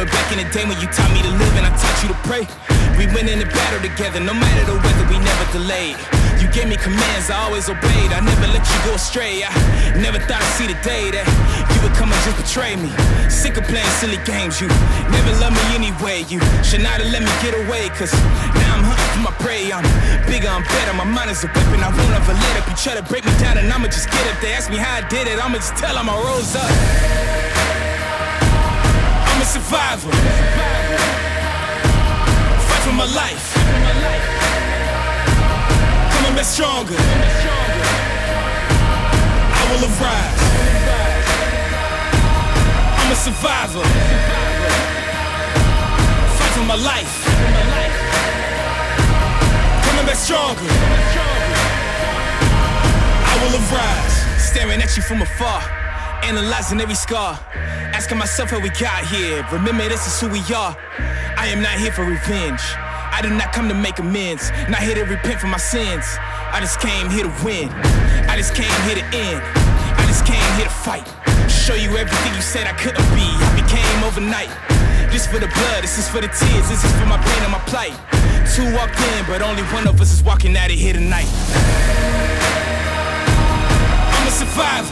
back in the day when you taught me to live and I taught you to pray. We went in the battle together, no matter the weather, we never delayed. You gave me commands, I always obeyed. I never let you go astray. I never thought I'd see the day that you would come and just betray me. Sick of playing silly games, you never loved me anyway. You should not have let me get away, cause now I'm hunting for my prey. I'm bigger, I'm better, my mind is a weapon. I won't ever let up. You try to break me down and I'ma just get up. They ask me how I did it, I'ma just tell them I rose up. I'm a survivor. Fight for my life. Coming back stronger. I will arise. I'm a survivor. Fight for my life. Coming back stronger. I will arise. Staring at you from afar, analyzing every scar, asking myself how we got here. Remember, this is who we are. I am not here for revenge. I did not come to make amends. Not here to repent for my sins. I just came here to win. I just came here to end. I just came here to fight. Show you everything you said I couldn't be. I became overnight. This for the blood, this is for the tears, this is for my pain and my plight. Two walked in, but only one of us is walking out of here tonight. I'm a survivor.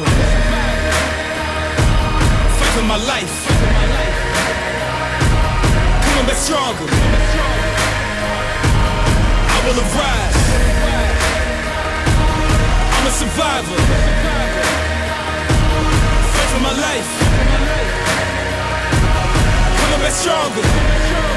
Fight for my life. Coming back stronger. I will arise. I'm a survivor. Fight for my life. Coming back stronger.